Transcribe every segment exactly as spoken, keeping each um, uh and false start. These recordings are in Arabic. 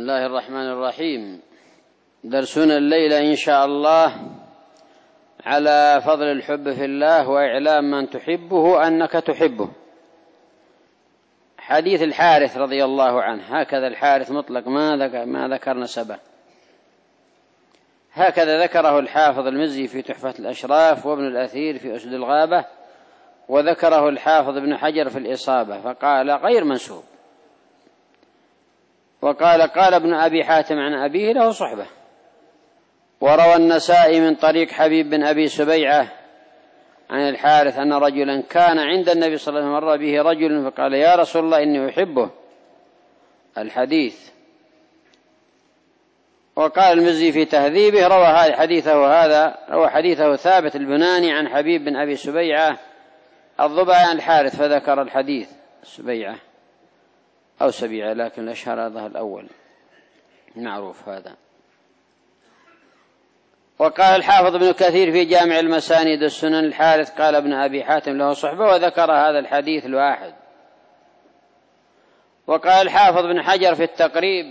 الله الرحمن الرحيم. درسنا الليلة إن شاء الله على فضل الحب في الله وإعلام من تحبه أنك تحبه. حديث الحارث رضي الله عنه، هكذا الحارث مطلق ما ذكر, ما ذكر نسبه، هكذا ذكره الحافظ المزي في تحفة الأشراف وابن الأثير في أسد الغابة، وذكره الحافظ ابن حجر في الإصابة فقال غير منسوب. وقال قال ابن أبي حاتم عن أبيه له صحبة. وروى النسائي من طريق حبيب بن أبي سبيعة عن الحارث أن رجلا كان عند النبي صلى الله عليه وسلم، مر به رجل فقال يا رسول الله إني أحبه، الحديث. وقال المزي في تهذيبه روى حديثه هذا روى حديثه ثابت البناني عن حبيب بن أبي سبيعة الضبعي عن الحارث فذكر الحديث سبيعة أو سبيعة، لكن الأشهر هذا الأول معروف هذا. وقال الحافظ ابن كثير في جامع المسانيد السنن الحارث قال ابن أبي حاتم له صحبة، وذكر هذا الحديث الواحد. وقال الحافظ بن حجر في التقريب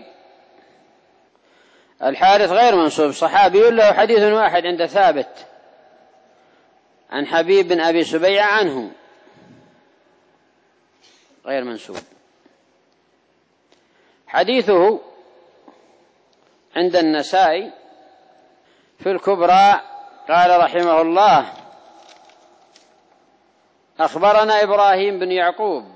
الحارث غير منسوب، صحابي له حديث واحد عند ثابت عن حبيب بن أبي سبيعة عنه، غير منسوب. حديثه عند النسائي في الكبرى قال رحمه الله أخبرنا إبراهيم بن يعقوب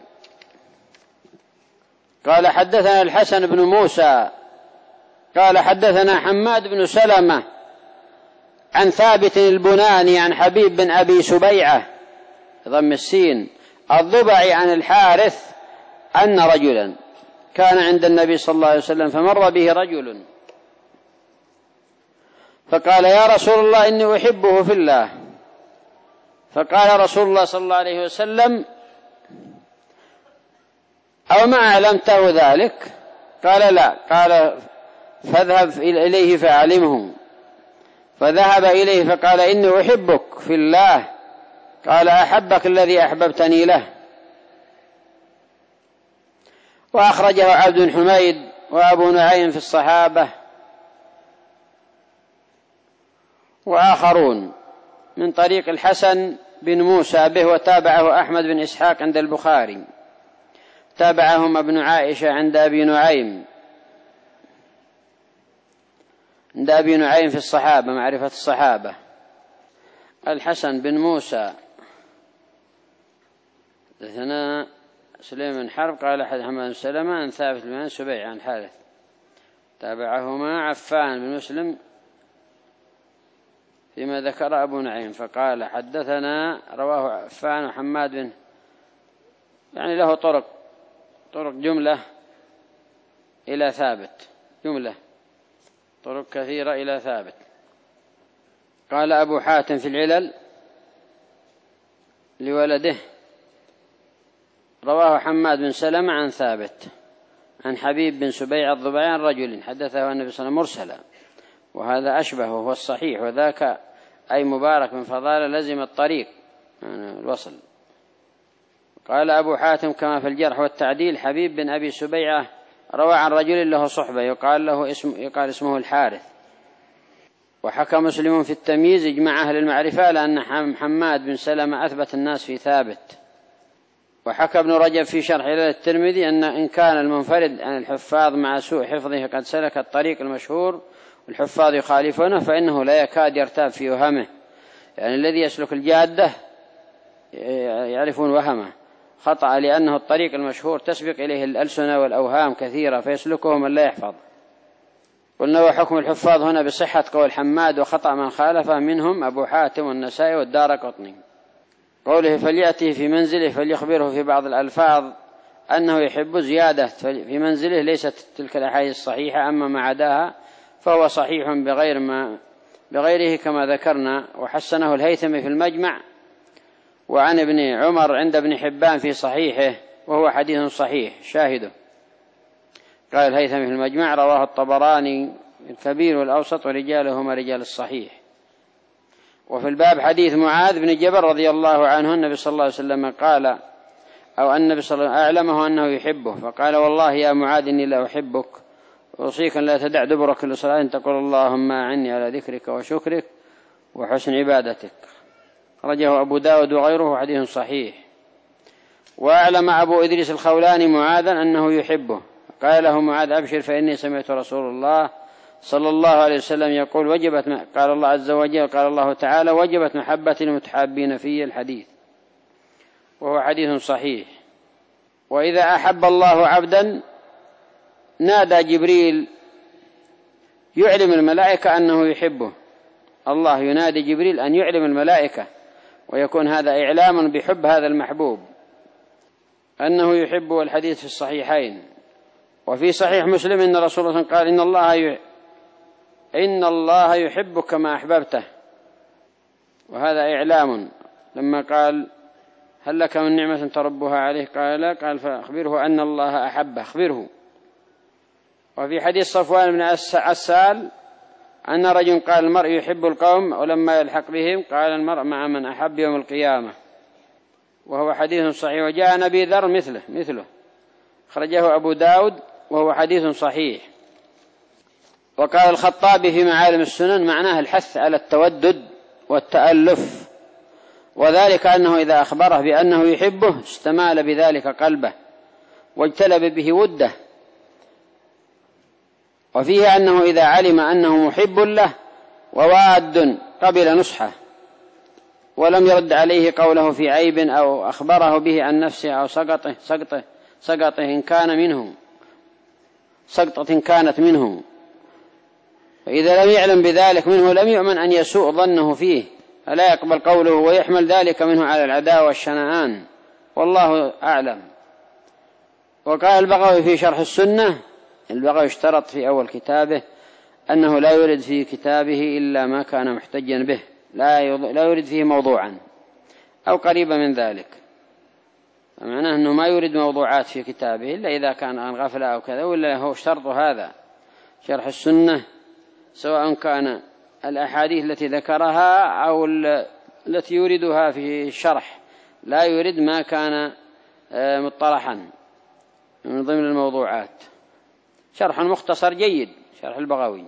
قال حدثنا الحسن بن موسى قال حدثنا حماد بن سلمة عن ثابت البناني عن حبيب بن أبي سبيعة ضم السين الضبعي عن الحارث أن رجلا كان عند النبي صلى الله عليه وسلم فمر به رجل فقال يا رسول الله إني أحبه في الله. فقال رسول الله صلى الله عليه وسلم أو ما علمته ذلك؟ قال لا. قال فاذهب إليه فأعلمه. فذهب إليه فقال إني أحبك في الله. قال أحبك الذي أحببتني له. وأخرجه عبد حميد وأبو نعيم في الصحابة وآخرون من طريق الحسن بن موسى به، وتابعه أحمد بن إسحاق عند البخاري، تابعهم ابن عائشة عند أبي نعيم عند أبي نعيم في الصحابة معرفة الصحابة. الحسن بن موسى حدثنا سليم بن حرب قال حدثنا حماد بن سلمة عن ثابت بن سبيع عن حارث، تابعهما عفان بن مسلم فيما ذكر أبو نعيم فقال حدثنا رواه عفان وحماد بن، يعني له طرق طرق جملة إلى ثابت، جملة طرق كثيرة إلى ثابت. قال أبو حاتم في العلل لولده رواه حماد بن سلمة عن ثابت عن حبيب بن سبيع الضبعي عن رجل حدثه النبي صلى الله عليه وسلم مرسلا، وهذا أشبه وهو الصحيح، وذاك أي مبارك من فضائل لزم الطريق يعني الوصل. قال أبو حاتم كما في الجرح والتعديل حبيب بن أبي سبيعة روى عن رجل له صحبة يقال له اسم يقال اسمه الحارث. وحكى مسلم في التمييز اجمع أهل المعرفة لأن حماد بن سلمة أثبت الناس في ثابت. وحكى ابن رجب في شرح إلى الترمذي أن إن كان المنفرد عن الحفاظ مع سوء حفظه قد سلك الطريق المشهور والحفاظ يخالفونه فإنه لا يكاد يرتاب في وهمه، يعني الذي يسلك الجادة يعرفون وهمه خطأ، لأنه الطريق المشهور تسبق إليه الألسنة والأوهام كثيرة فيسلكه من لا يحفظ. قلنا وحكم الحفاظ هنا بصحة قول حماد وخطأ من خالفه منهم أبو حاتم والنسائي والدارقطني. قوله فليأتي في منزله فليخبره في بعض الألفاظ أنه يحب زيادة في منزله ليست تلك الأحاديث الصحيحة، أما ما عداها فهو صحيح بغير ما بغيره كما ذكرنا. وحسنه الهيثمي في المجمع وعن ابن عمر عند ابن حبان في صحيحه وهو حديث صحيح شاهده. قال الهيثمي في المجمع رواه الطبراني الكبير والأوسط ورجالهما رجال الصحيح. وفي الباب حديث معاذ بن جبل رضي الله عنه النبي صلى الله عليه وسلم قال أو النبي صلى الله عليه وسلم أعلمه أنه يحبه فقال والله يا معاذ إني لا أحبك أوصيك أن لا تدع دبر كل صلاة أن تقول اللهم أعني على ذكرك وشكرك وحسن عبادتك. خرجه أبو داود وغيره حديث صحيح. وأعلم أبو إدريس الخولاني معاذا أنه يحبه، قال له معاذ أبشر فإني سمعت رسول الله صلى الله عليه وسلم يقول وجبت، قال الله عز وجل قال الله تعالى وجبت محبة المتحابين في الحديث، وهو حديث صحيح. وإذا أحب الله عبدا نادى جبريل يعلم الملائكة أنه يحبه، الله ينادي جبريل أن يعلم الملائكة، ويكون هذا إعلام بحب هذا المحبوب أنه يحبه. الحديث في الصحيحين. وفي صحيح مسلم أن رسول الله قال إن الله ي... إن الله يحبك كما أحببته، وهذا إعلام. لما قال هل لك من نعمة تربها عليه قال لا، قال فأخبره أن الله أحبه، أخبره. وفي حديث صفوان بن عسال أن رجل قال المرء يحب القوم ولما يلحق بهم قال المرء مع من أحب يوم القيامة، وهو حديث صحيح. وجاء نبي ذر مثله مثله خرجه أبو داود وهو حديث صحيح. وقال الخطابي في معالم السنن معناه الحث على التودد والتألف، وذلك أنه إذا أخبره بأنه يحبه استمال بذلك قلبه واجتلب به وده. وفيه أنه إذا علم أنه محب له وواد قبل نصحه ولم يرد عليه قوله في عيب أو أخبره به عن نفسه أو سقطه سقطه سقطه إن كان منه سقطة كانت منه، فإذا لم يعلم بذلك منه لم يؤمن أن يسوء ظنه فيه، فلا يقبل قوله ويحمل ذلك منه على العداوة والشنآن، والله أعلم. وقال البغوي في شرح السنة، البغوي اشترط في أول كتابه أنه لا يرد في كتابه إلا ما كان محتجا به، لا لا يرد فيه موضوعا أو قريبا من ذلك، معناه أنه ما يرد موضوعات في كتابه إلا إذا كان عن غفلة أو كذا، ولا هو اشترط هذا شرح السنة، سواء كان الأحاديث التي ذكرها أو التي يوردها في الشرح، لا يرد ما كان مطرحا من ضمن الموضوعات. شرح مختصر جيد شرح البغوي.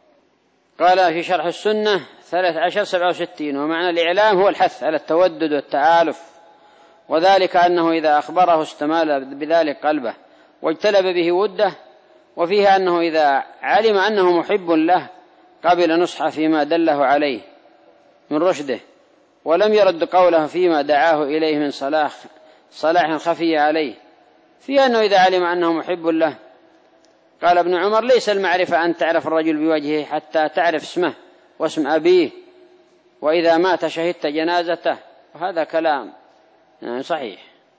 قال في شرح السنة ثلاث عشر سبعة وستين. ومعنى الإعلام هو الحث على التودد والتآلف، وذلك أنه إذا أخبره استمال بذلك قلبه واجتلب به وده. وفيه أنه إذا علم أنه محب له قبل نصحه فيما دله عليه من رشده ولم يرد قوله فيما دعاه إليه من صلاح صلاح خفي عليه. فيه أنه إذا علم أنه محب له، قال ابن عمر ليس المعرفة أن تعرف الرجل بوجهه حتى تعرف اسمه واسم أبيه، وإذا مات شهدت جنازته، وهذا كلام يعني صحيح،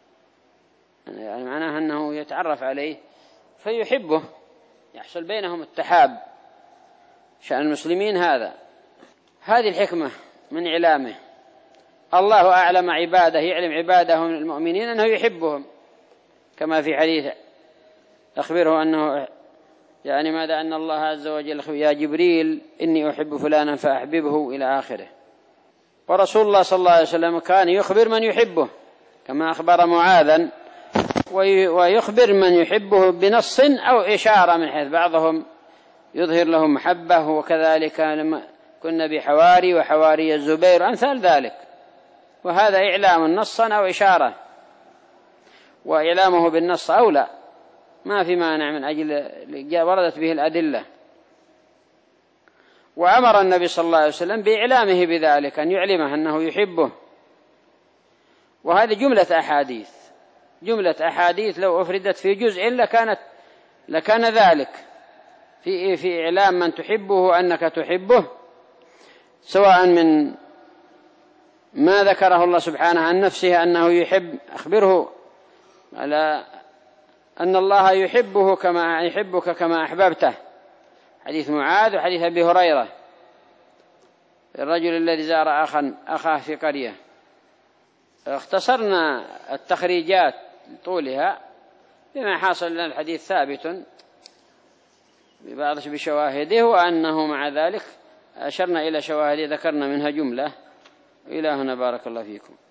يعني معناه أنه يتعرف عليه فيحبه، يحصل بينهم التحاب. شأن المسلمين هذا. هذه الحكمة من إعلامه. الله أعلم عباده، يعلم عباده من المؤمنين أنه يحبهم، كما في حديث أخبره أنه يعني ماذا أن الله عز وجل يا جبريل إني أحب فلانا فأحببه إلى آخره. ورسول الله صلى الله عليه وسلم كان يخبر من يحبه كما أخبر معاذا، ويخبر من يحبه بنص أو إشارة، من حيث بعضهم يظهر لهم محبة، وكذلك لما كنا بحواري وحواري الزبير أمثال ذلك. وهذا إعلام نصا أو إشارة، وإعلامه بالنص أولى، ما في مانع من أجل وردت به الأدلة. وأمر النبي صلى الله عليه وسلم بإعلامه بذلك، أن يعلمه أنه يحبه. وهذه جملة أحاديث جملة أحاديث لو أفردت في جزء لكانت لكان ذلك في في إعلام من تحبه أنك تحبه، سواء من ما ذكره الله سبحانه عن نفسه أنه يحب، أخبره على أن الله يحبه كما يحبك كما أحببته، حديث معاذ وحديث أبي هريرة الرجل الذي زار أخا أخاه في قرية. اختصرنا التخريجات طولها بما حاصل لنا الحديث ثابت ببعض بشواهده، وأنه مع ذلك أشرنا إلى شواهد ذكرنا منها جملة. إلى هنا بارك الله فيكم.